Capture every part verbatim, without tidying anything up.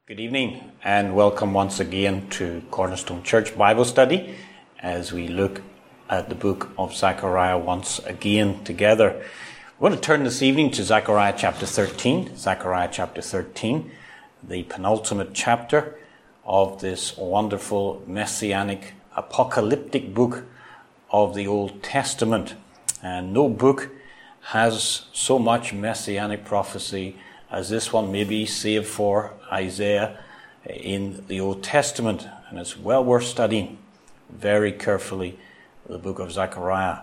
Good evening and welcome once again to Cornerstone Church Bible Study as we look at the book of Zechariah once again together. We're going to turn this evening to Zechariah chapter thirteen. Zechariah chapter thirteen, the penultimate chapter of this wonderful messianic apocalyptic book of the Old Testament. And no book has so much messianic prophecy as this one, maybe save for Isaiah in the Old Testament. And it's well worth studying very carefully the book of Zechariah.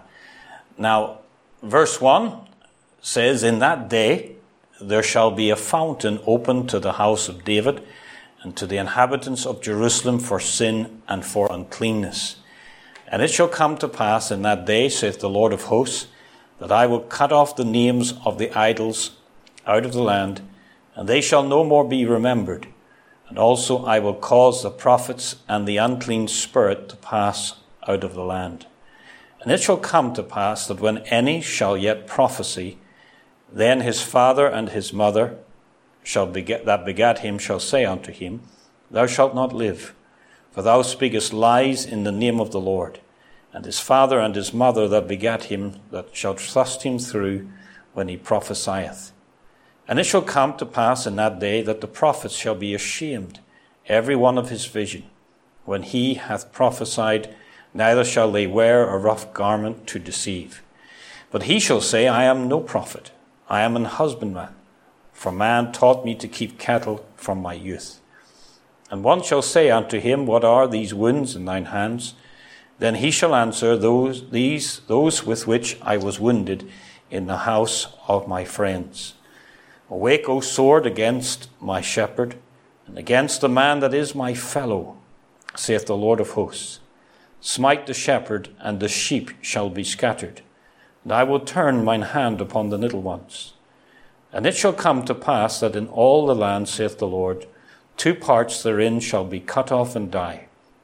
Now, verse one says, "In that day there shall be a fountain opened to the house of David and to the inhabitants of Jerusalem for sin and for uncleanness. And it shall come to pass in that day, saith the Lord of hosts, that I will cut off the names of the idols out of the land, and they shall no more be remembered. And also I will cause the prophets and the unclean spirit to pass out of the land. And it shall come to pass that when any shall yet prophesy, then his father and his mother shall beget, that begat him shall say unto him, Thou shalt not live, for thou speakest lies in the name of the Lord. And his father and his mother that begat him that shall thrust him through when he prophesieth. And it shall come to pass in that day that the prophets shall be ashamed, every one of his vision, when he hath prophesied, neither shall they wear a rough garment to deceive. But he shall say, I am no prophet, I am an husbandman, for man taught me to keep cattle from my youth. And one shall say unto him, What are these wounds in thine hands? Then he shall answer, Those these those with which I was wounded in the house of my friends. Awake, O sword, against my shepherd, and against the man that is my fellow, saith the Lord of hosts. Smite the shepherd, and the sheep shall be scattered, and I will turn mine hand upon the little ones. And it shall come to pass that in all the land, saith the Lord, two parts therein shall be cut off and die,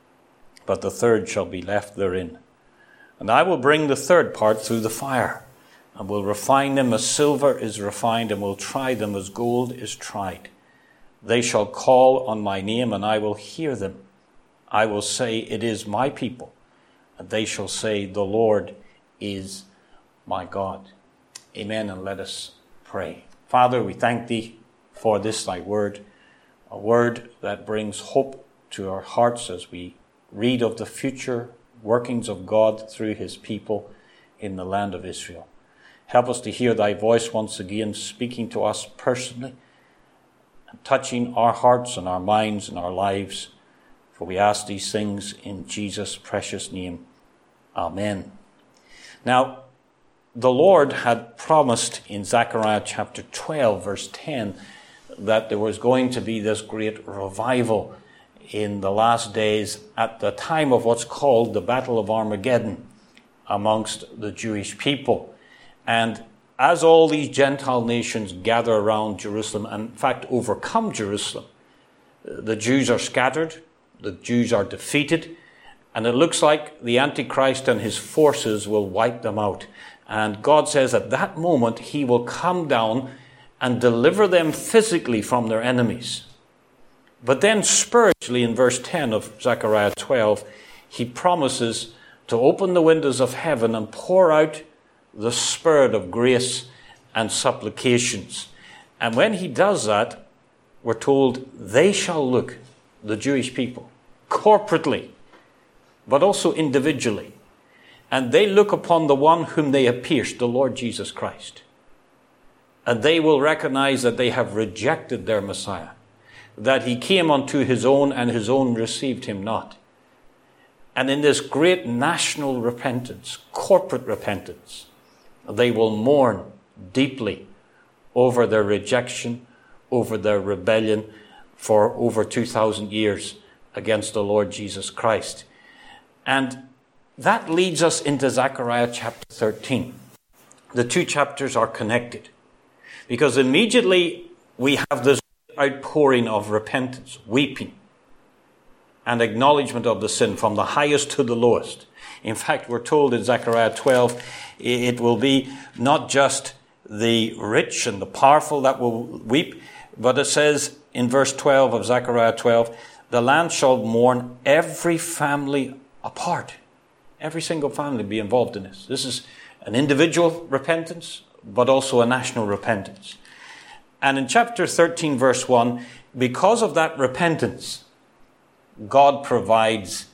but the third shall be left therein. And I will bring the third part through the fire, and will refine them as silver is refined, and will try them as gold is tried. They shall call on my name, and I will hear them. I will say, It is my people. And they shall say, The Lord is my God." Amen, and let us pray. Father, we thank thee for this thy word, a word that brings hope to our hearts as we read of the future workings of God through his people in the land of Israel. Help us to hear thy voice once again, speaking to us personally and touching our hearts and our minds and our lives. For we ask these things in Jesus' precious name. Amen. Now, the Lord had promised in Zechariah chapter twelve, verse ten, that there was going to be this great revival in the last days at the time of what's called the Battle of Armageddon amongst the Jewish people. And as all these Gentile nations gather around Jerusalem, and in fact overcome Jerusalem, the Jews are scattered, the Jews are defeated, and it looks like the Antichrist and his forces will wipe them out. And God says at that moment he will come down and deliver them physically from their enemies. But then spiritually, in verse ten of Zechariah twelve, he promises to open the windows of heaven and pour out the spirit of grace and supplications. And when he does that, we're told they shall look, the Jewish people, corporately, but also individually. And they look upon the one whom they have pierced, the Lord Jesus Christ. And they will recognize that they have rejected their Messiah, that he came unto his own and his own received him not. And in this great national repentance, corporate repentance, they will mourn deeply over their rejection, over their rebellion for over two thousand years against the Lord Jesus Christ. And that leads us into Zechariah chapter thirteen. The two chapters are connected because immediately we have this outpouring of repentance, weeping, and acknowledgement of the sin from the highest to the lowest. In fact, we're told in Zechariah twelve, it will be not just the rich and the powerful that will weep, but it says in verse twelve of Zechariah twelve, the land shall mourn every family apart. Every single family be involved in this. This is an individual repentance, but also a national repentance. And in chapter thirteen, verse one, because of that repentance, God provides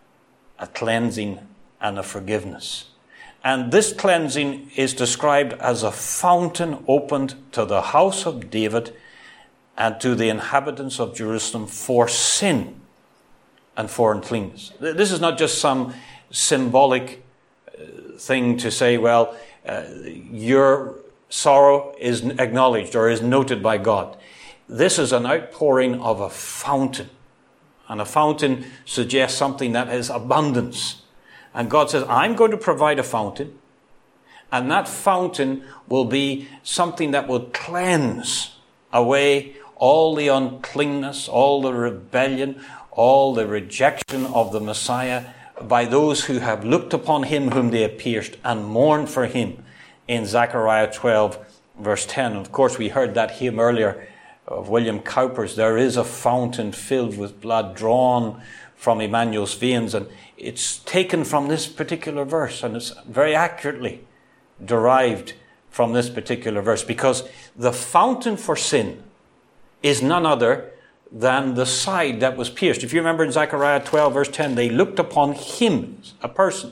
a cleansing and a forgiveness. And this cleansing is described as a fountain opened to the house of David and to the inhabitants of Jerusalem for sin and for uncleanness. This is not just some symbolic thing to say, well, uh, your sorrow is acknowledged or is noted by God. This is an outpouring of a fountain. And a fountain suggests something that is abundance. And God says, I'm going to provide a fountain. And that fountain will be something that will cleanse away all the uncleanness, all the rebellion, all the rejection of the Messiah by those who have looked upon him whom they have pierced and mourned for him in Zechariah twelve, verse ten. Of course, we heard that hymn earlier of William Cowper's, there is a fountain filled with blood drawn from Emmanuel's veins. And it's taken from this particular verse, and it's very accurately derived from this particular verse, because the fountain for sin is none other than the side that was pierced. If you remember in Zechariah twelve, verse ten, they looked upon him, a person,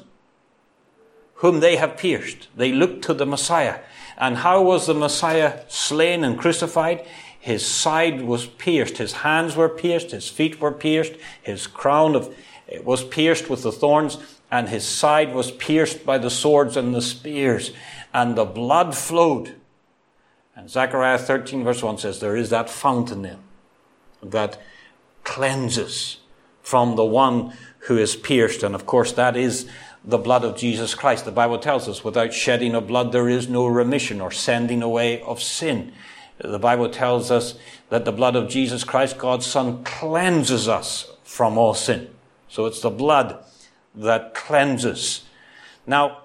whom they have pierced. They looked to the Messiah. And how was the Messiah slain and crucified? His side was pierced, his hands were pierced, his feet were pierced, his crown of, was pierced with the thorns, and his side was pierced by the swords and the spears, and the blood flowed. And Zechariah thirteen verse one says, there is that fountain there that cleanses from the one who is pierced. And of course that is the blood of Jesus Christ. The Bible tells us, without shedding of blood there is no remission or sending away of sin. The Bible tells us that the blood of Jesus Christ, God's Son, cleanses us from all sin. So it's the blood that cleanses. Now,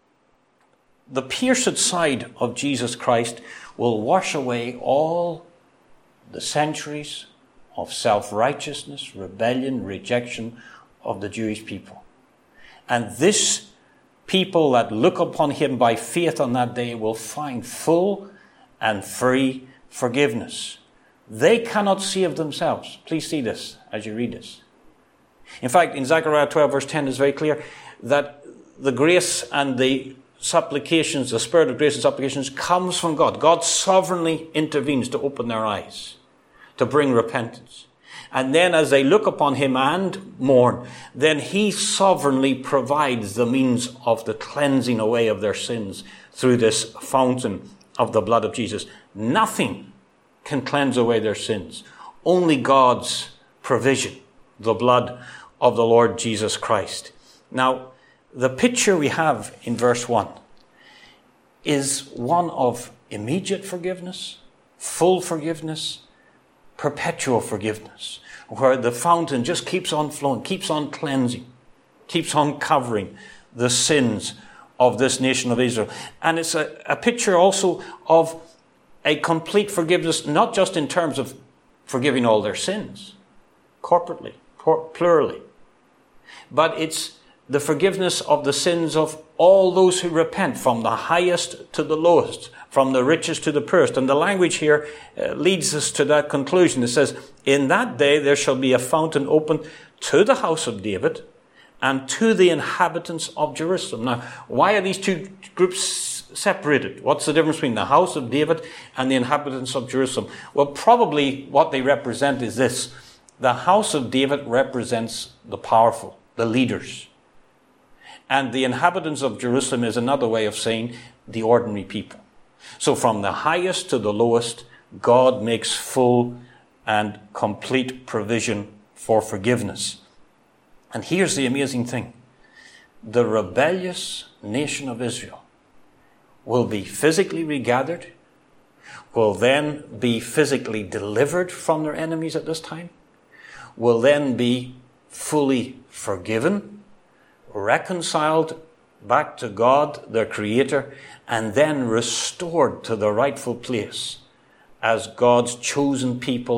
the pierced side of Jesus Christ will wash away all the centuries of self-righteousness, rebellion, rejection of the Jewish people. And this people that look upon him by faith on that day will find full and free forgiveness. They cannot see of themselves. Please see this as you read this. In fact, in Zechariah twelve verse ten is very clear that the grace and the supplications, the spirit of grace and supplications comes from God. God sovereignly intervenes to open their eyes, to bring repentance. And then as they look upon him and mourn, then he sovereignly provides the means of the cleansing away of their sins through this fountain of the blood of Jesus. Nothing can cleanse away their sins. Only God's provision, the blood of the Lord Jesus Christ. Now, the picture we have in verse one is one of immediate forgiveness, full forgiveness, perpetual forgiveness, where the fountain just keeps on flowing, keeps on cleansing, keeps on covering the sins of this nation of Israel. And it's a, a picture also of a complete forgiveness, not just in terms of forgiving all their sins, corporately, plurally, but it's the forgiveness of the sins of all those who repent, from the highest to the lowest, from the richest to the poorest. And the language here uh, leads us to that conclusion. It says, in that day there shall be a fountain opened to the house of David and to the inhabitants of Jerusalem. Now, why are these two groups separated? What's the difference between the house of David and the inhabitants of Jerusalem? Well, probably what they represent is this. The house of David represents the powerful, the leaders. And the inhabitants of Jerusalem is another way of saying the ordinary people. So from the highest to the lowest, God makes full and complete provision for forgiveness. And here's the amazing thing. The rebellious nation of Israel will be physically regathered, will then be physically delivered from their enemies at this time, will then be fully forgiven, reconciled back to God, their Creator, and then restored to the rightful place as God's chosen people,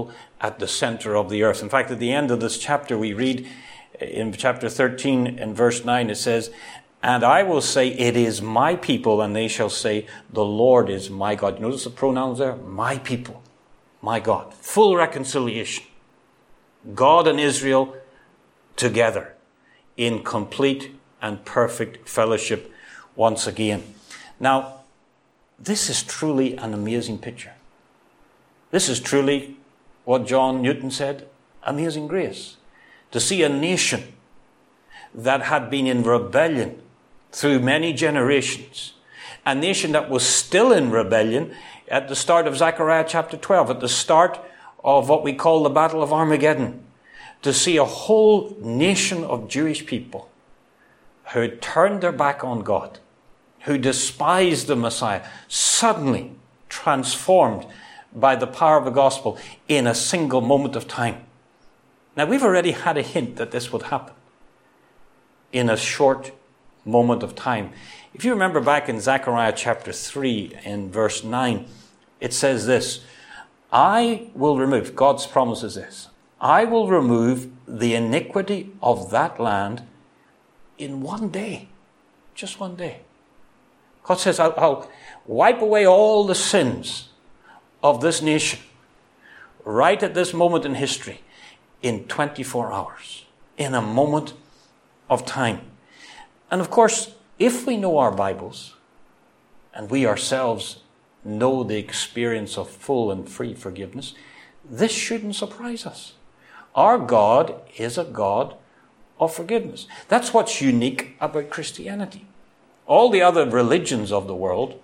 at the center of the earth. In fact, at the end of this chapter, we read in chapter thirteen and verse nine, it says, "And I will say, it is my people, and they shall say, the Lord is my God." Notice the pronouns there? My people, my God. Full reconciliation. God and Israel together in complete and perfect fellowship once again. Now, this is truly an amazing picture. This is truly what John Newton said, amazing grace. To see a nation that had been in rebellion through many generations, a nation that was still in rebellion at the start of Zechariah chapter twelve, at the start of what we call the Battle of Armageddon, to see a whole nation of Jewish people who had turned their back on God, who despised the Messiah, suddenly transformed by the power of the gospel in a single moment of time. Now, we've already had a hint that this would happen in a short moment of time. If you remember back in Zechariah chapter three, in verse nine, it says this, "I will remove," God's promise is this, "I will remove the iniquity of that land in one day." Just one day. God says, I'll, I'll wipe away all the sins of this nation right at this moment in history in twenty-four hours, in a moment of time. And of course, if we know our Bibles, and we ourselves know the experience of full and free forgiveness, this shouldn't surprise us. Our God is a God of forgiveness. That's what's unique about Christianity. All the other religions of the world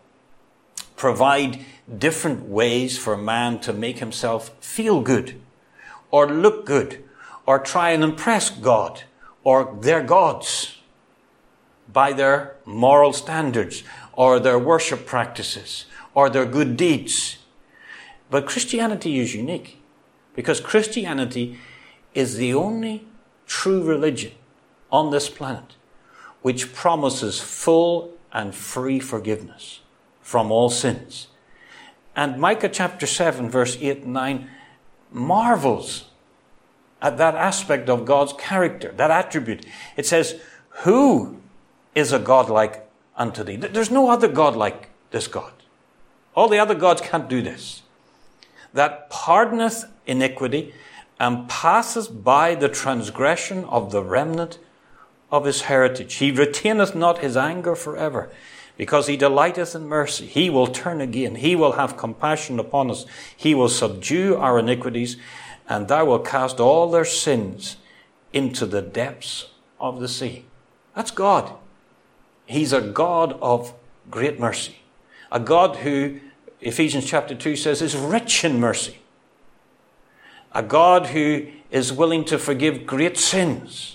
provide different ways for man to make himself feel good, or look good, or try and impress God, or their gods, by their moral standards, or their worship practices, or their good deeds. But Christianity is unique, because Christianity is the only true religion on this planet which promises full and free forgiveness from all sins. And Micah chapter seven, verse eight and nine marvels at that aspect of God's character, that attribute. It says, "Who is a God like unto thee?" There's no other God like this God. All the other gods can't do this. "That pardoneth iniquity, and passes by the transgression of the remnant of his heritage. He retaineth not his anger forever, because he delighteth in mercy. He will turn again. He will have compassion upon us. He will subdue our iniquities, and thou wilt cast all their sins into the depths of the sea." That's God. He's a God of great mercy. A God who, Ephesians chapter two says, is rich in mercy. A God who is willing to forgive great sins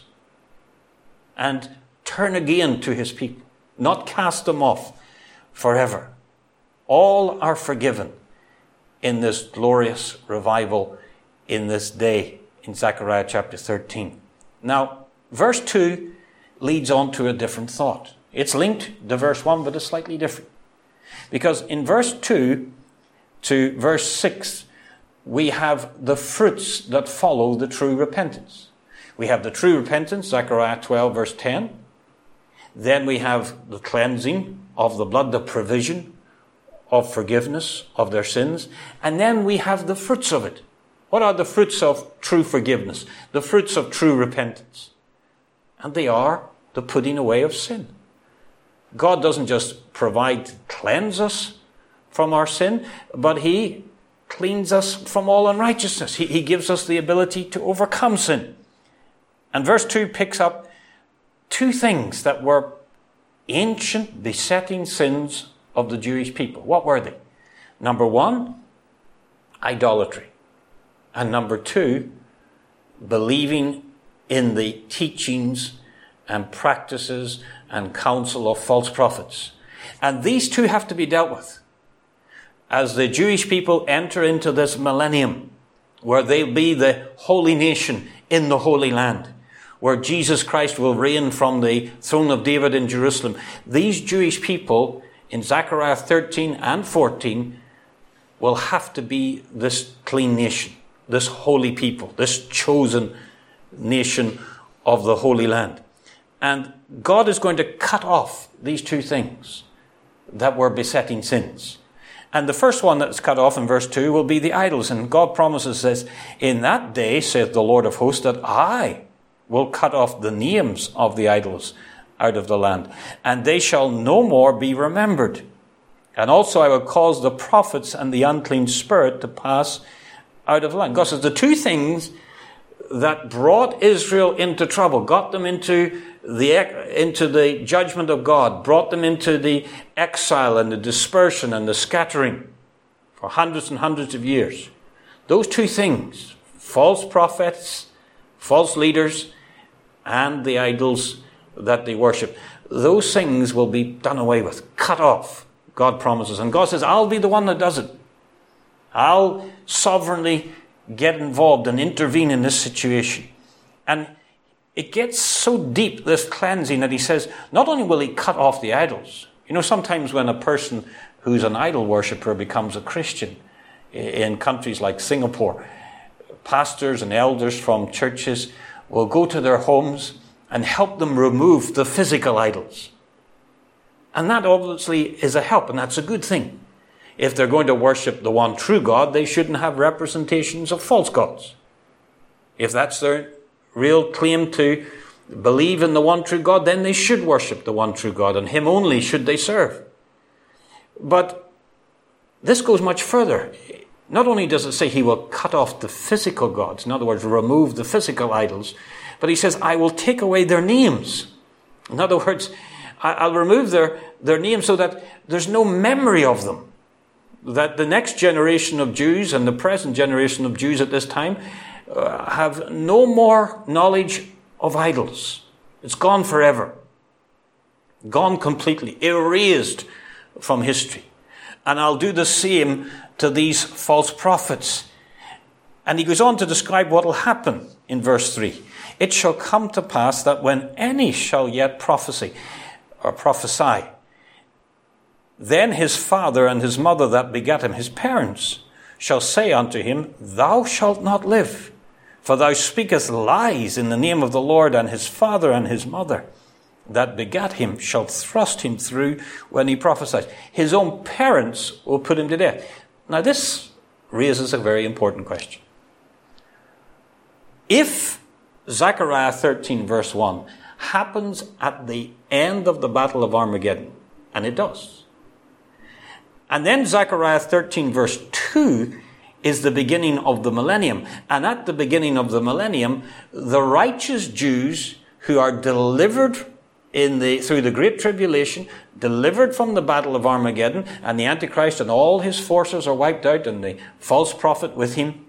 and turn again to his people, not cast them off forever. All are forgiven in this glorious revival in this day in Zechariah chapter thirteen. Now, verse two leads on to a different thought. It's linked to verse one, but it's slightly different. Because in verse two to verse six, we have the fruits that follow the true repentance. We have the true repentance, Zechariah twelve, verse ten. Then we have the cleansing of the blood, the provision of forgiveness of their sins. And then we have the fruits of it. What are the fruits of true forgiveness? The fruits of true repentance. And they are the putting away of sin. God doesn't just provide to cleanse us from our sin, but he cleans us from all unrighteousness. He, he gives us the ability to overcome sin. And verse two picks up two things that were ancient besetting sins of the Jewish people. What were they? Number one, idolatry. And number two, believing in the teachings and practices and counsel of false prophets. And these two have to be dealt with as the Jewish people enter into this millennium, where they'll be the holy nation in the Holy Land, where Jesus Christ will reign from the throne of David in Jerusalem. These Jewish people in Zechariah thirteen and fourteen will have to be this clean nation. this holy people, this chosen nation of the Holy Land. And God is going to cut off these two things that were besetting sins. And the first one that's cut off in verse two will be the idols. And God promises this, in that day, saith the Lord of hosts, that I will cut off the names of the idols out of the land, and they shall no more be remembered. And also I will cause the prophets and the unclean spirit to pass out of the land. God says the two things that brought Israel into trouble, got them into the into the judgment of God, brought them into the exile and the dispersion and the scattering for hundreds and hundreds of years. Those two things, false prophets, false leaders, and the idols that they worship, those things will be done away with, cut off, God promises. And God says, I'll be the one that does it. I'll sovereignly get involved and intervene in this situation. And it gets so deep, this cleansing, that he says, not only will he cut off the idols. You know, sometimes when a person who's an idol worshipper becomes a Christian, in countries like Singapore, pastors and elders from churches will go to their homes and help them remove the physical idols. And that obviously is a help, and that's a good thing. If they're going to worship the one true God, they shouldn't have representations of false gods. If that's their real claim to believe in the one true God, then they should worship the one true God, and him only should they serve. But this goes much further. Not only does it say he will cut off the physical gods, in other words, remove the physical idols, but he says, I will take away their names. In other words, I'll remove their, their names so that there's no memory of them. That the next generation of Jews and the present generation of Jews at this time uh, have no more knowledge of idols. It's gone forever. Gone completely. Erased from history. And I'll do the same to these false prophets. And he goes on to describe what will happen in verse three. It shall come to pass that when any shall yet prophesy, or prophesy, then his father and his mother that begat him, his parents, shall say unto him, Thou shalt not live, for thou speakest lies in the name of the Lord, and his father and his mother that begat him shall thrust him through when he prophesies. His own parents will put him to death. Now this raises a very important question. If Zechariah thirteen verse one happens at the end of the Battle of Armageddon, and it does, and then Zechariah thirteen verse two is the beginning of the millennium, and at the beginning of the millennium, the righteous Jews who are delivered in the through the Great Tribulation, delivered from the Battle of Armageddon, and the Antichrist and all his forces are wiped out, and the false prophet with him.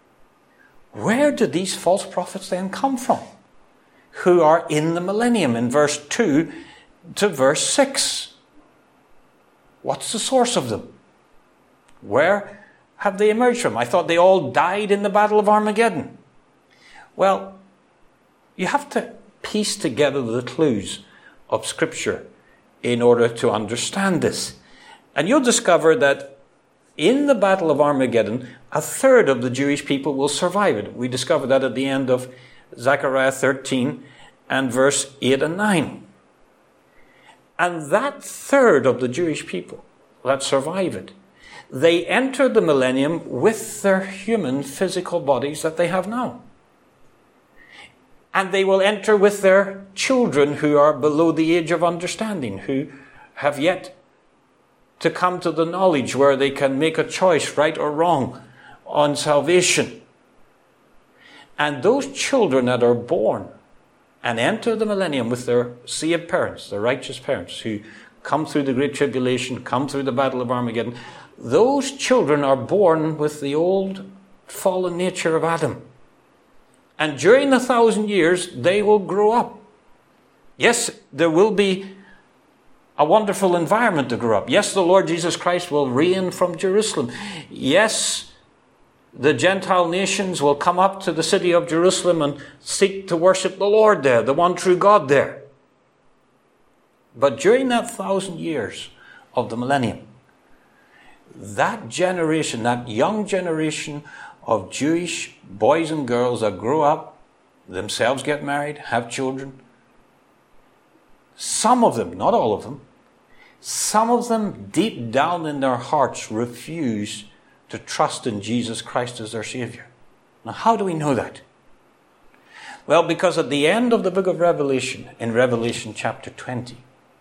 Where do these false prophets then come from? Who are in the millennium, in verse two to verse six. What's the source of them? Where have they emerged from? I thought they all died in the Battle of Armageddon. Well, you have to piece together the clues of Scripture in order to understand this. And you'll discover that in the Battle of Armageddon, a third of the Jewish people will survive it. We discover that at the end of Zechariah thirteen and verse eight and nine. And that third of the Jewish people that survive it, they enter the millennium with their human physical bodies that they have now. And they will enter with their children who are below the age of understanding, who have yet to come to the knowledge where they can make a choice, right or wrong, on salvation. And those children that are born and enter the millennium with their saved parents, their righteous parents, who come through the Great Tribulation, come through the Battle of Armageddon, those children are born with the old fallen nature of Adam. And during the thousand years, they will grow up. Yes, there will be a wonderful environment to grow up. Yes, the Lord Jesus Christ will reign from Jerusalem. Yes, the Gentile nations will come up to the city of Jerusalem and seek to worship the Lord there, the one true God there. But during that thousand years of the millennium, that generation, that young generation of Jewish boys and girls that grow up, themselves get married, have children. Some of them, not all of them, some of them deep down in their hearts refuse to trust in Jesus Christ as their Savior. Now, how do we know that? Well, because at the end of the book of Revelation, in Revelation chapter twenty,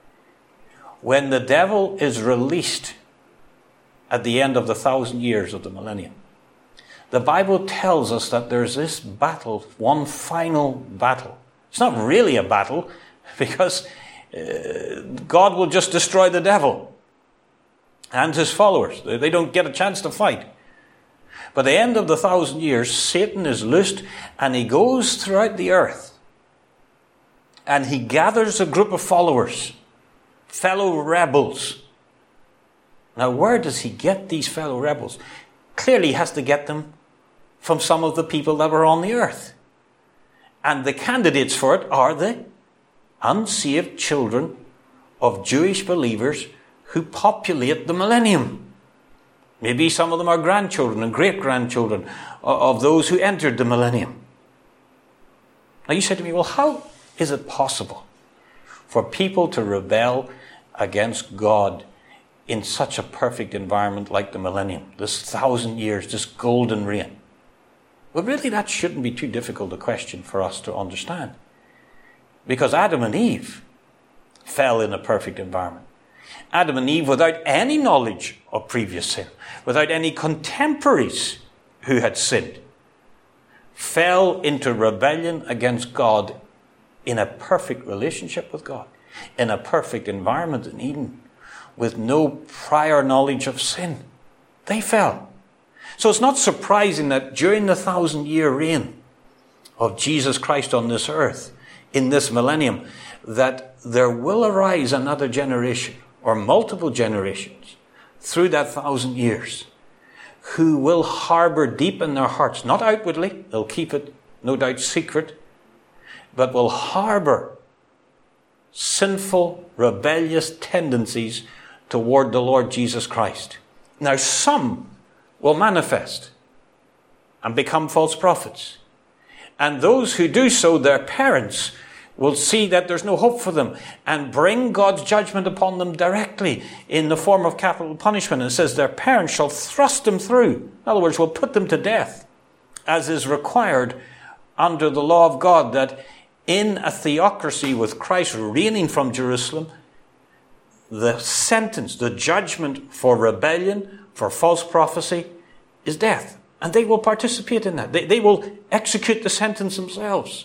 when the devil is released at the end of the thousand years of the millennium, the Bible tells us that there's this battle, one final battle. It's not really a battle, because uh, God will just destroy the devil and his followers. They, they don't get a chance to fight. But at the end of the thousand years, Satan is loosed and he goes throughout the earth and he gathers a group of followers, fellow rebels. Now, where does he get these fellow rebels? Clearly, he has to get them from some of the people that were on the earth. And the candidates for it are the unsaved children of Jewish believers who populate the millennium. Maybe some of them are grandchildren and great-grandchildren of those who entered the millennium. Now you say to me, well, how is it possible for people to rebel against God in such a perfect environment like the millennium, this thousand years, this golden reign? Well, really, that shouldn't be too difficult a question for us to understand. Because Adam and Eve fell in a perfect environment. Adam and Eve, without any knowledge of previous sin, without any contemporaries who had sinned, fell into rebellion against God in a perfect relationship with God, in a perfect environment in Eden, with no prior knowledge of sin. They fell. So it's not surprising that during the thousand-year reign of Jesus Christ on this earth, in this millennium, that there will arise another generation, or multiple generations, through that thousand years, who will harbor deep in their hearts, not outwardly, they'll keep it, no doubt, secret, but will harbor sinful, rebellious tendencies toward the Lord Jesus Christ. Now, some will manifest and become false prophets. And those who do so, their parents, will see that there's no hope for them and bring God's judgment upon them directly in the form of capital punishment. And it says their parents shall thrust them through. In other words, will put them to death, as is required under the law of God, that in a theocracy with Christ reigning from Jerusalem, the sentence, the judgment for rebellion, for false prophecy, is death. And they will participate in that. They, they will execute the sentence themselves.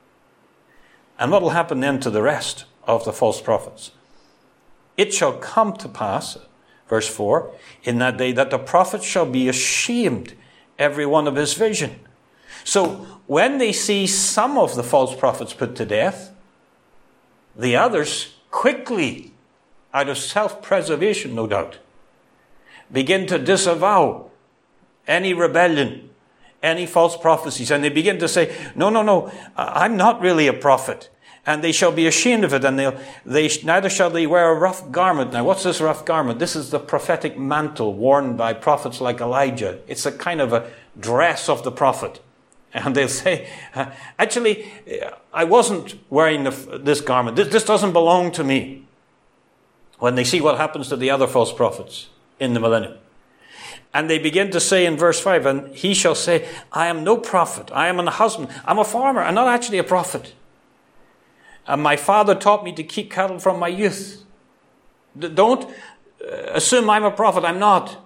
And what will happen then to the rest of the false prophets? It shall come to pass, verse four, in that day that the prophet shall be ashamed, every one of his vision. So when they see some of the false prophets put to death, the others quickly, out of self-preservation, no doubt, begin to disavow any rebellion, any false prophecies. And they begin to say, no, no, no, I'm not really a prophet. And they shall be ashamed of it, and they'll, they neither shall they wear a rough garment. Now, what's this rough garment? This is the prophetic mantle worn by prophets like Elijah. It's a kind of a dress of the prophet. And they'll say, actually, I wasn't wearing the, this garment. This, this doesn't belong to me. When they see what happens to the other false prophets in the millennium. And they begin to say in verse five, and he shall say, I am no prophet. I am an husband. I'm a farmer. I'm not actually a prophet. And my father taught me to keep cattle from my youth. Don't assume I'm a prophet. I'm not.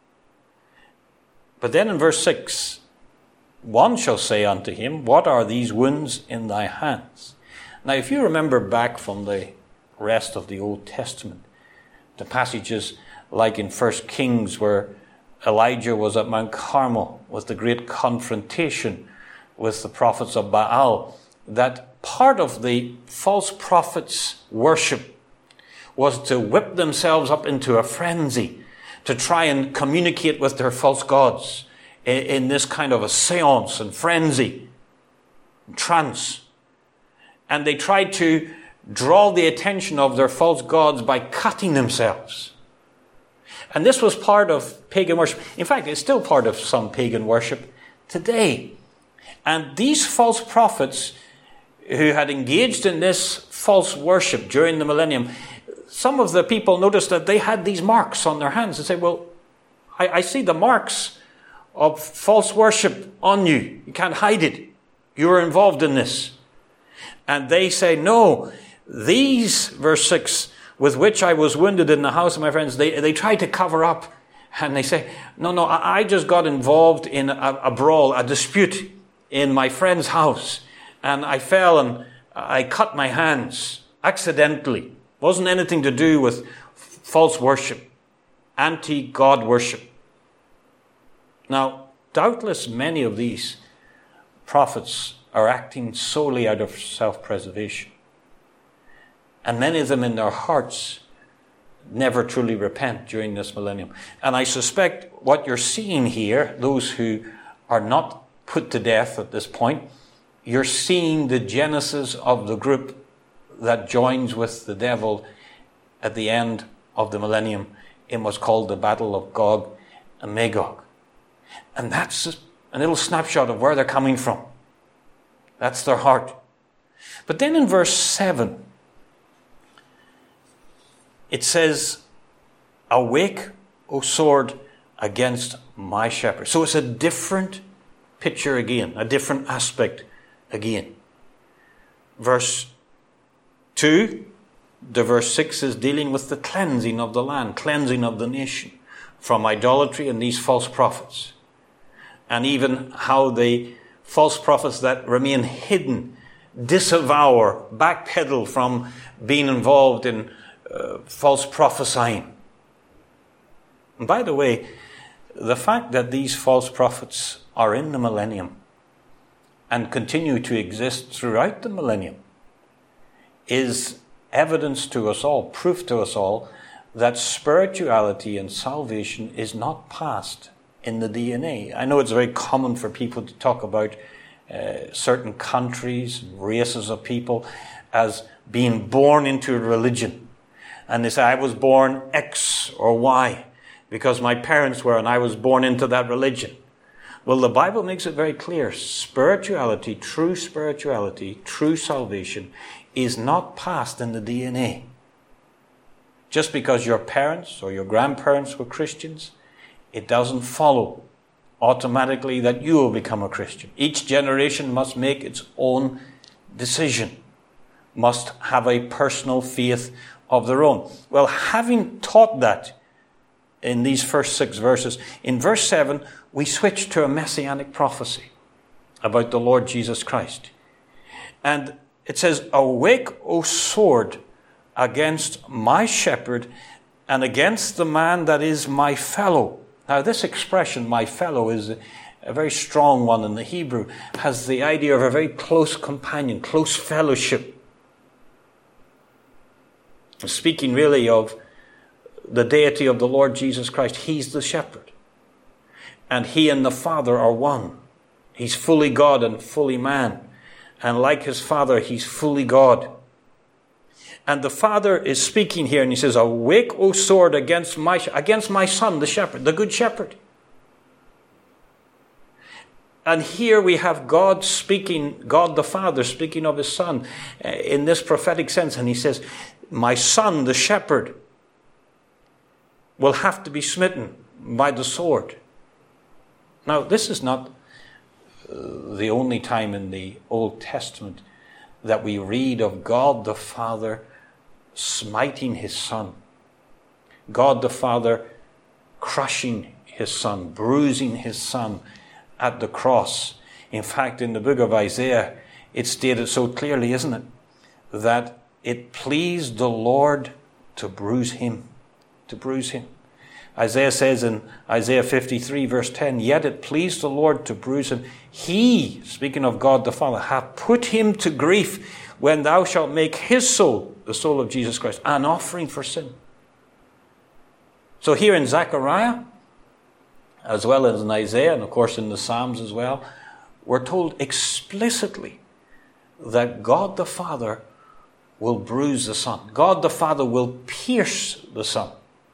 But then in verse six, one shall say unto him, what are these wounds in thy hands? Now, if you remember back from the rest of the Old Testament, the passages like in First Kings where Elijah was at Mount Carmel with the great confrontation with the prophets of Baal, that part of the false prophets' worship was to whip themselves up into a frenzy to try and communicate with their false gods in, in this kind of a seance and frenzy, trance. And they tried to draw the attention of their false gods by cutting themselves. And this was part of pagan worship. In fact, it's still part of some pagan worship today. And these false prophets who had engaged in this false worship during the millennium, some of the people noticed that they had these marks on their hands and say, well, I, I see the marks of false worship on you. You can't hide it. You were involved in this. And they say, no, these, verse six, with which I was wounded in the house of my friends, they, they try to cover up. And they say, no, no, I, I just got involved in a, a brawl, a dispute in my friend's house. And I fell and I cut my hands accidentally. Wasn't anything to do with false worship, anti-God worship. Now, doubtless many of these prophets are acting solely out of self-preservation. And many of them in their hearts never truly repent during this millennium. And I suspect what you're seeing here, those who are not put to death at this point, you're seeing the genesis of the group that joins with the devil at the end of the millennium in what's called the Battle of Gog and Magog. And that's a little snapshot of where they're coming from. That's their heart. But then in verse seven, it says, awake, O sword, against my shepherd. So it's a different picture again, a different aspect again. Verse two, the verse six is dealing with the cleansing of the land, cleansing of the nation from idolatry and these false prophets. And even how the false prophets that remain hidden disavow, backpedal from being involved in uh, false prophesying. And by the way, the fact that these false prophets are in the millennium and continue to exist throughout the millennium is evidence to us all, proof to us all, that spirituality and salvation is not passed in the D N A. I know it's very common for people to talk about uh, certain countries, races of people, as being born into a religion. And they say, I was born X or Y because my parents were, and I was born into that religion. Well, the Bible makes it very clear. Spirituality, true spirituality, true salvation is not passed in the D N A. Just because your parents or your grandparents were Christians, it doesn't follow automatically that you will become a Christian. Each generation must make its own decision, must have a personal faith of their own. Well, having taught that in these first six verses, in verse seven, we switch to a messianic prophecy about the Lord Jesus Christ. And it says, awake, O sword, against my shepherd and against the man that is my fellow. Now, this expression, my fellow, is a, a very strong one in the Hebrew, has the idea of a very close companion, close fellowship. Speaking really of the deity of the Lord Jesus Christ, he's the shepherd. And he and the Father are one. He's fully God and fully man. And like his Father, he's fully God. And the Father is speaking here, and he says, awake, O sword, against my, against my son, the shepherd, the good shepherd. And here we have God speaking, God the Father speaking of his Son in this prophetic sense. And he says, my son, the shepherd, will have to be smitten by the sword. Now, this is not the only time in the Old Testament that we read of God the Father smiting his Son. God the Father crushing his Son, bruising his Son at the cross. In fact, in the book of Isaiah, it's stated so clearly, isn't it, that it pleased the Lord to bruise him, to bruise him. Isaiah says in Isaiah fifty-three, verse ten, yet it pleased the Lord to bruise him. He, speaking of God the Father, hath put him to grief when thou shalt make his soul, the soul of Jesus Christ, an offering for sin. So here in Zechariah, as well as in Isaiah, and of course in the Psalms as well, we're told explicitly that God the Father will bruise the Son. God the Father will pierce the Son.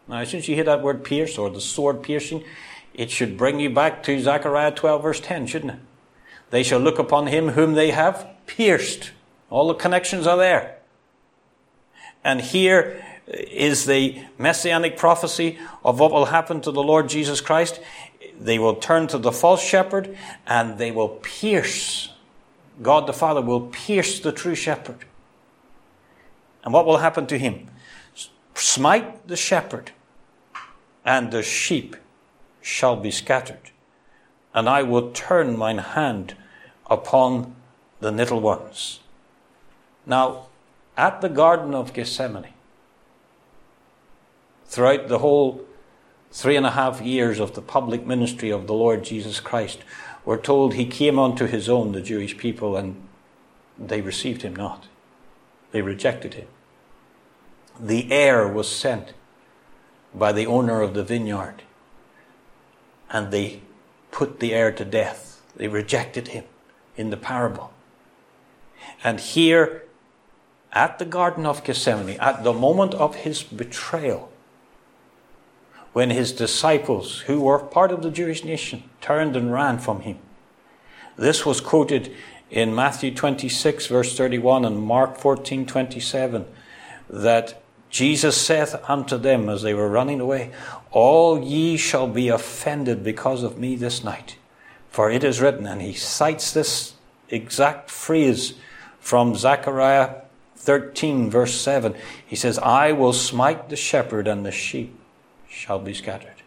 Now, as soon as you hear that word pierce or the sword piercing, it should bring you back to Zechariah twelve verse ten, shouldn't it? They shall look upon him whom they have pierced. All the connections are there. And here is the messianic prophecy of what will happen to the Lord Jesus Christ. They will turn to the false shepherd and they will pierce. God the Father will pierce the true shepherd. And what will happen to him? Smite the shepherd, and the sheep shall be scattered. And I will turn mine hand upon the little ones. Now, at the Garden of Gethsemane, throughout the whole three and a half years of the public ministry of the Lord Jesus Christ, we're told he came unto his own, the Jewish people, and they received him not. They rejected him. The heir was sent by the owner of the vineyard, and they put the heir to death. They rejected him in the parable. And here at the Garden of Gethsemane, at the moment of his betrayal, when his disciples, who were part of the Jewish nation, turned and ran from him, this was quoted in Matthew twenty-six verse thirty-one and Mark fourteen twenty-seven, that Jesus saith unto them as they were running away, all ye shall be offended because of me this night. For it is written, and he cites this exact phrase from Zechariah thirteen verse seven. He says, I will smite the shepherd and the sheep shall be scattered.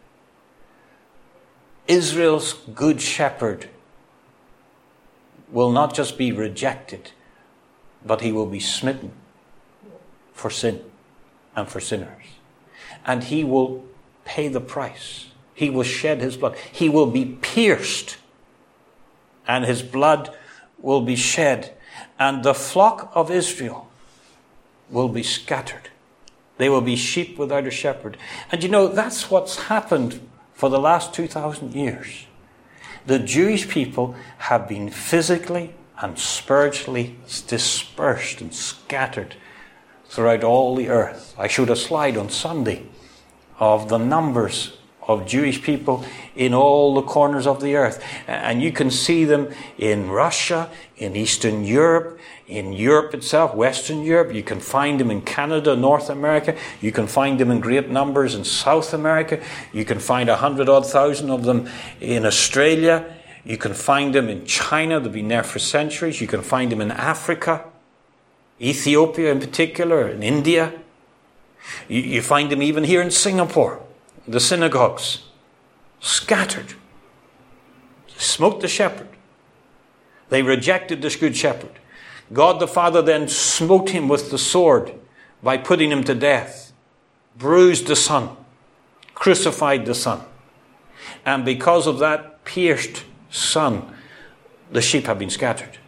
Israel's good shepherd will not just be rejected, but he will be smitten for sin and for sinners. And he will pay the price. He will shed his blood. He will be pierced, and his blood will be shed. And the flock of Israel will be scattered. They will be sheep without a shepherd. And you know, that's what's happened for the last two thousand years. The Jewish people have been physically and spiritually dispersed and scattered throughout all the earth. I showed a slide on Sunday of the numbers of Jewish people in all the corners of the earth. And you can see them in Russia, in Eastern Europe, in Europe itself, Western Europe. You can find them in Canada, North America. You can find them in great numbers in South America. You can find a hundred odd thousand of them in Australia. You can find them in China. They've been there for centuries. You can find them in Africa, Ethiopia in particular, in India. You, you find them even here in Singapore. The synagogues scattered. They smote the shepherd. They rejected this good shepherd. God the Father then smote him with the sword by putting him to death, bruised the Son, crucified the Son. And because of that pierced Son, the sheep have been scattered.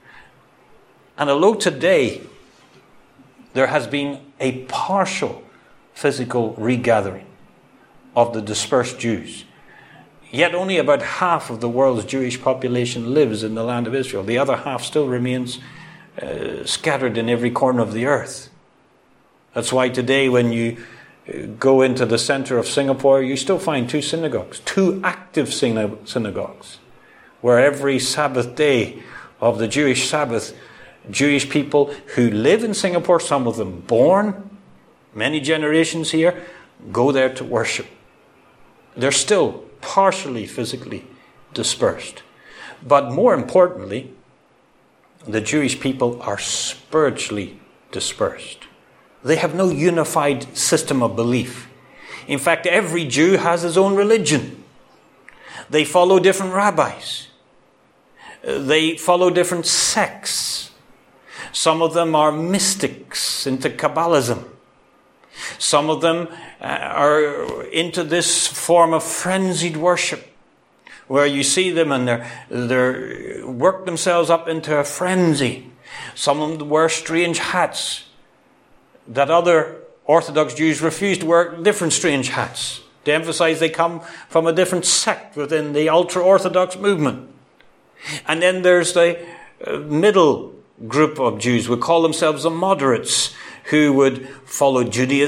And although today there has been a partial physical regathering of the dispersed Jews, yet only about half of the world's Jewish population lives in the land of Israel. The other half still remains uh, scattered in every corner of the earth. That's why today when you go into the center of Singapore, you still find two synagogues, two active synagogues, where every Sabbath day of the Jewish Sabbath, Jewish people who live in Singapore, some of them born, many generations here, go there to worship. They're still partially physically dispersed. But more importantly, the Jewish people are spiritually dispersed. They have no unified system of belief. In fact, every Jew has his own religion. They follow different rabbis. They follow different sects. Some of them are mystics into Kabbalism. Some of them are into this form of frenzied worship, where you see them and they're, they're work themselves up into a frenzy. Some of them wear strange hats that other Orthodox Jews refuse to wear, different strange hats, to emphasize they come from a different sect within the ultra-Orthodox movement. And then there's the middle group of Jews, we call themselves the moderates, who would follow Judaism,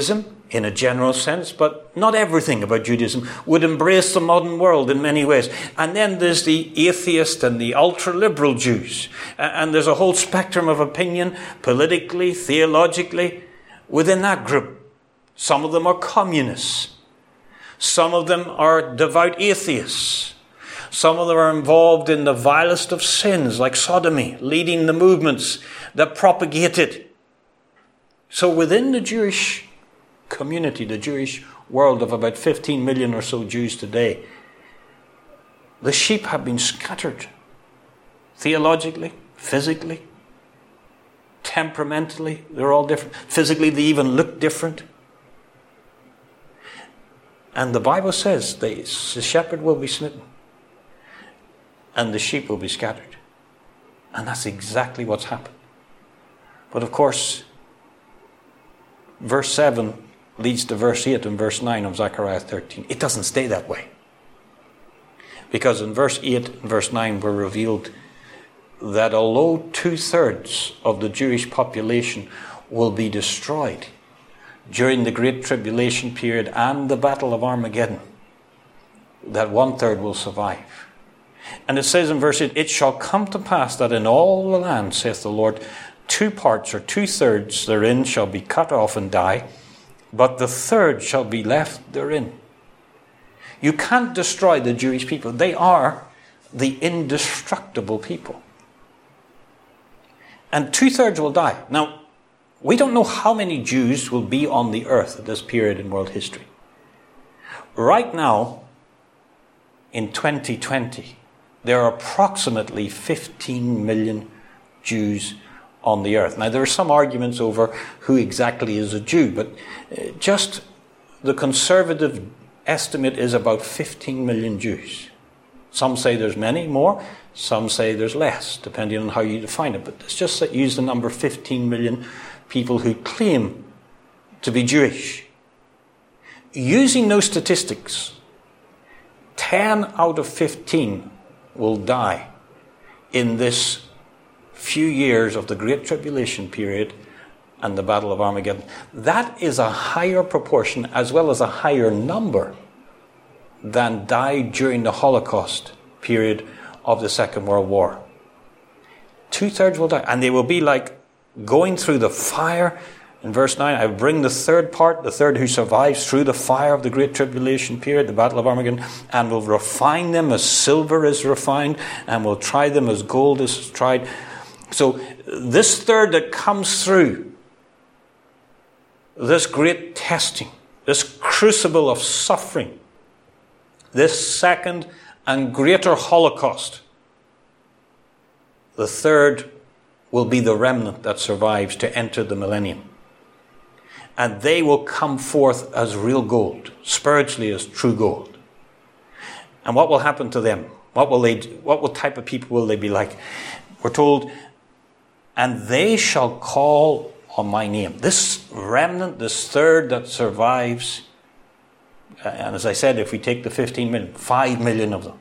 in a general sense, but not everything about Judaism, would embrace the modern world in many ways. And then there's the atheist and the ultra-liberal Jews. And there's a whole spectrum of opinion, politically, theologically, within that group. Some of them are communists. Some of them are devout atheists. Some of them are involved in the vilest of sins, like sodomy, leading the movements that propagate it. So within the Jewish community, the Jewish world of about fifteen million or so Jews today, the sheep have been scattered theologically, physically, temperamentally. They're all different. Physically, they even look different. And the Bible says they, the shepherd will be smitten and the sheep will be scattered. And that's exactly what's happened. But of course, verse seven leads to verse eight and verse nine of Zechariah thirteen. It doesn't stay that way. Because in verse eight and verse nine we're revealed that although two-thirds of the Jewish population will be destroyed during the Great Tribulation period and the Battle of Armageddon, that one-third will survive. And it says in verse eight, "It shall come to pass that in all the land, saith the Lord, two parts or two-thirds therein shall be cut off and die, but the third shall be left therein." You can't destroy the Jewish people. They are the indestructible people. And two-thirds will die. Now, we don't know how many Jews will be on the earth at this period in world history. Right now, in twenty twenty, there are approximately fifteen million Jews on the earth. Now, there are some arguments over who exactly is a Jew, but just the conservative estimate is about fifteen million Jews. Some say there's many more, some say there's less, depending on how you define it. But let's just use the number fifteen million people who claim to be Jewish. Using those statistics, ten out of fifteen will die in this few years of the Great Tribulation period and the Battle of Armageddon. That is a higher proportion as well as a higher number than died during the Holocaust period of the Second World War. Two-thirds will die, and they will be like going through the fire. In verse nine, I bring the third part, the third who survives through the fire of the Great Tribulation period, the Battle of Armageddon, and will refine them as silver is refined, and will try them as gold is tried. So this third that comes through this great testing, this crucible of suffering, this second and greater Holocaust, the third will be the remnant that survives to enter the millennium. And they will come forth as real gold, spiritually as true gold. And what will happen to them? What will they do? What type of people will they be like? We're told, and they shall call on my name. This remnant, this third that survives, and as I said, if we take the fifteen million, five million of them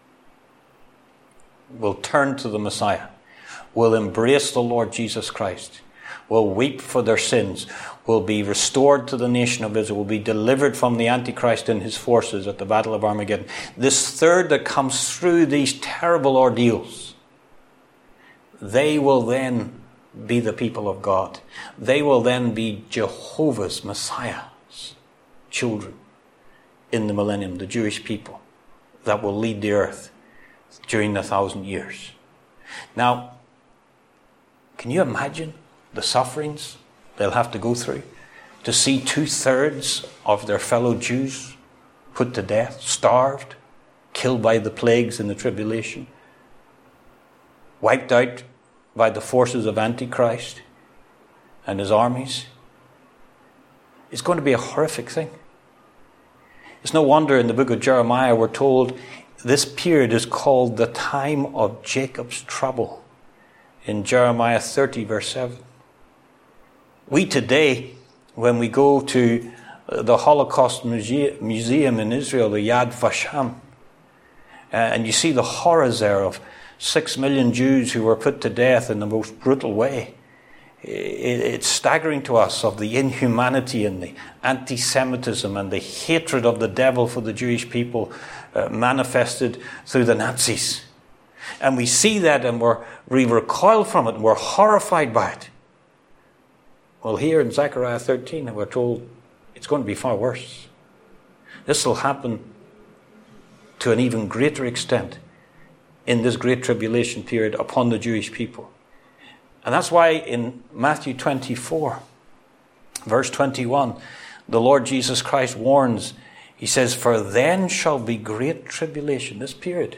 will turn to the Messiah, will embrace the Lord Jesus Christ, will weep for their sins, will be restored to the nation of Israel, will be delivered from the Antichrist and his forces at the Battle of Armageddon. This third that comes through these terrible ordeals, they will then be the people of God. They will then be Jehovah's, Messiah's children in the millennium, the Jewish people that will lead the earth during the thousand years. Now, can you imagine the sufferings they'll have to go through to see two-thirds of their fellow Jews put to death, starved, killed by the plagues in the tribulation, wiped out by the forces of Antichrist and his armies? It's going to be a horrific thing. It's no wonder in the book of Jeremiah we're told this period is called the time of Jacob's trouble in Jeremiah thirty verse seven. We today, when we go to the Holocaust Museum in Israel, the Yad Vashem, and you see the horrors there of six million Jews who were put to death in the most brutal way. It's staggering to us of the inhumanity and the anti-Semitism and the hatred of the devil for the Jewish people uh, manifested through the Nazis. And we see that and we're, we recoil from it and we're horrified by it. Well, here in Zechariah thirteen, we're told it's going to be far worse. This will happen to an even greater extent in this great tribulation period upon the Jewish people. And that's why in Matthew twenty-four, verse twenty-one, the Lord Jesus Christ warns, he says, "For then shall be great tribulation," this period.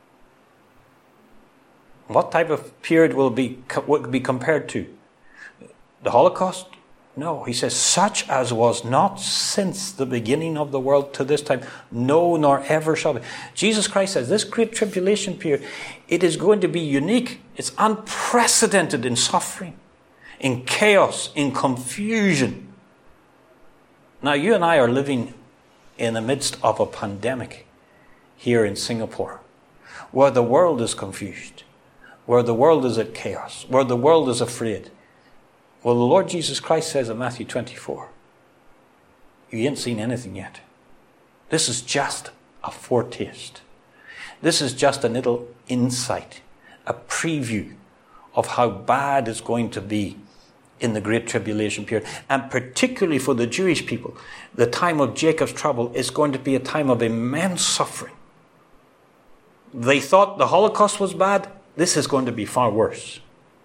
What type of period will be, will be compared to? The Holocaust? No, he says, "Such as was not since the beginning of the world to this time, no, nor ever shall be." Jesus Christ says this great tribulation period, it is going to be unique. It's unprecedented in suffering, in chaos, in confusion. Now, you and I are living in the midst of a pandemic here in Singapore, where the world is confused, where the world is at chaos, where the world is afraid. Well, the Lord Jesus Christ says in Matthew twenty-four, you ain't seen anything yet. This is just a foretaste. This is just a little insight, a preview of how bad it's going to be in the Great Tribulation period. And particularly for the Jewish people, the time of Jacob's trouble is going to be a time of immense suffering. They thought the Holocaust was bad. This is going to be far worse.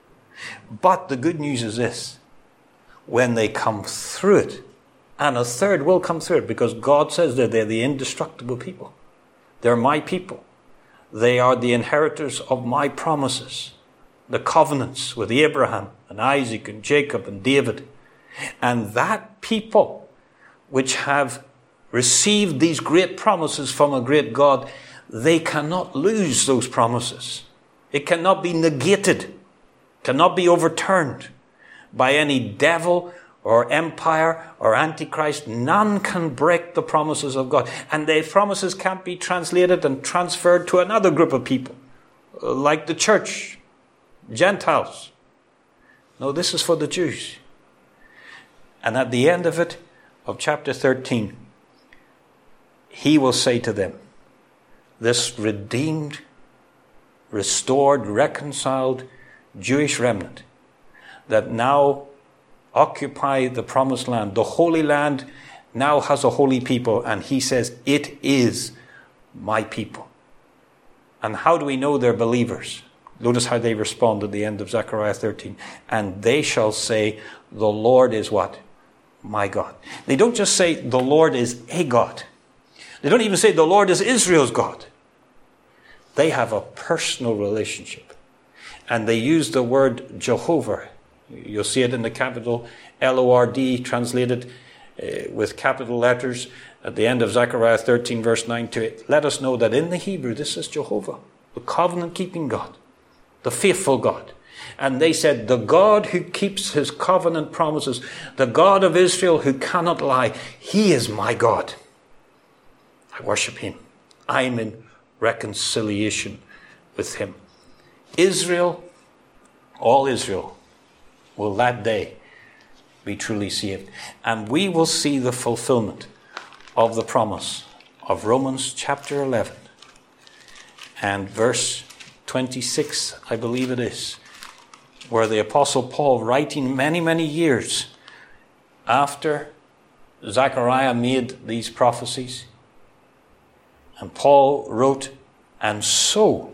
But the good news is this: when they come through it, and a third will come through it, because God says that they're the indestructible people. They're my people. They are the inheritors of my promises, the covenants with Abraham and Isaac and Jacob and David. And that people which have received these great promises from a great God, they cannot lose those promises. It cannot be negated, cannot be overturned by any devil or empire or antichrist. None can break the promises of God. And the promises can't be translated and transferred to another group of people, like the church, Gentiles. No, this is for the Jews. And at the end of it, of chapter thirteen, he will say to them, this redeemed, restored, reconciled Jewish remnant that now occupy the promised land, the Holy Land now has a holy people, and he says, it is my people. And how do we know they're believers? Notice how they respond at the end of Zechariah thirteen. And they shall say, the Lord is what? My God. They don't just say, the Lord is a God. They don't even say, the Lord is Israel's God. They have a personal relationship. And they use the word Jehovah. You'll see it in the capital L O R D translated uh, with capital letters at the end of Zechariah thirteen verse nine to it. Let us know that in the Hebrew this is Jehovah, the covenant-keeping God, the faithful God. And they said, the God who keeps his covenant promises, the God of Israel who cannot lie, he is my God. I worship him. I'm in reconciliation with him. Israel, all Israel, will that day be truly saved. And we will see the fulfillment of the promise of Romans chapter eleven and verse twenty-six, I believe it is, where the Apostle Paul, writing many, many years after Zechariah made these prophecies, and Paul wrote, and so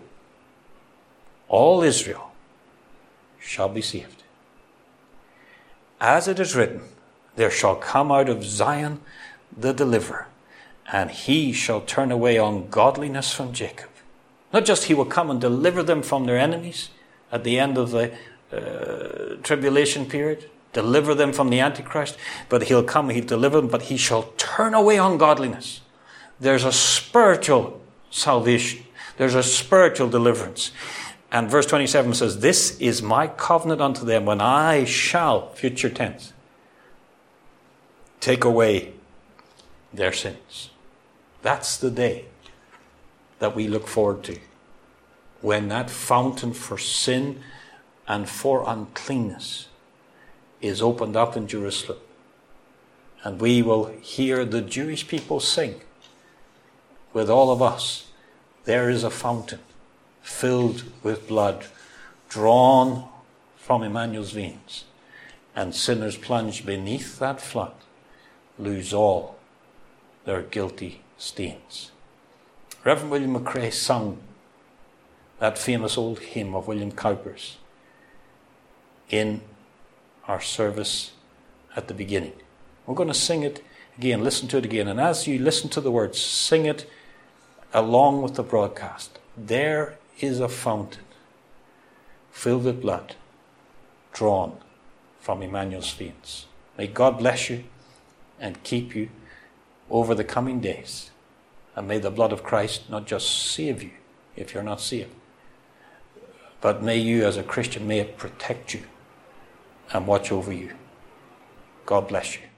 all Israel shall be saved. As it is written, there shall come out of Zion the deliverer, and he shall turn away ungodliness from Jacob. Not just he will come and deliver them from their enemies at the end of the uh, tribulation period, deliver them from the Antichrist, but he'll come, he'll deliver them, but he shall turn away ungodliness. There's a spiritual salvation. There's a spiritual deliverance. And verse twenty-seven says, this is my covenant unto them when I shall, future tense, take away their sins. That's the day that we look forward to, when that fountain for sin and for uncleanness is opened up in Jerusalem. And we will hear the Jewish people sing with all of us, there is a fountain filled with blood, drawn from Emmanuel's veins, and sinners plunged beneath that flood lose all their guilty stains. Reverend William McCrae sung that famous old hymn of William Cowper's in our service at the beginning. We're going to sing it again, listen to it again, and as you listen to the words, sing it along with the broadcast. There is a fountain filled with blood, drawn from Emmanuel's veins. May God bless you and keep you over the coming days. And may the blood of Christ not just save you if you're not saved, but may you as a Christian, may it protect you and watch over you. God bless you.